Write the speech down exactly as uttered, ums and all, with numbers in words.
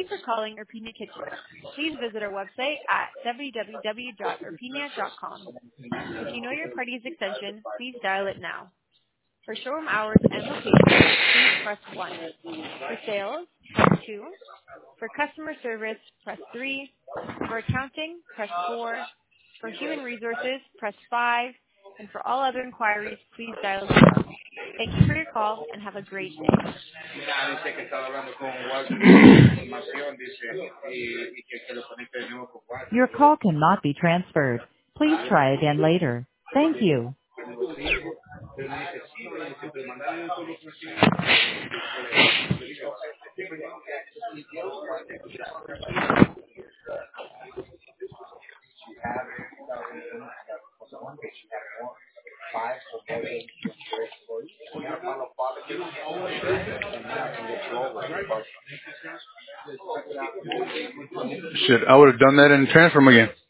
you for calling Urpina Kitchen. Please visit our website at w w w dot urpina dot com. If you know your party's extension, please dial it now. For showroom hours and location, please press one. For sales, press two. For customer service, press three. For accounting, press four. For human resources, press five. And for all other inquiries, please dial zero. Thank you for your call and have a great day. Your call cannot be transferred. Please try again later. Thank you. Shit, I would have done that and transfer them again.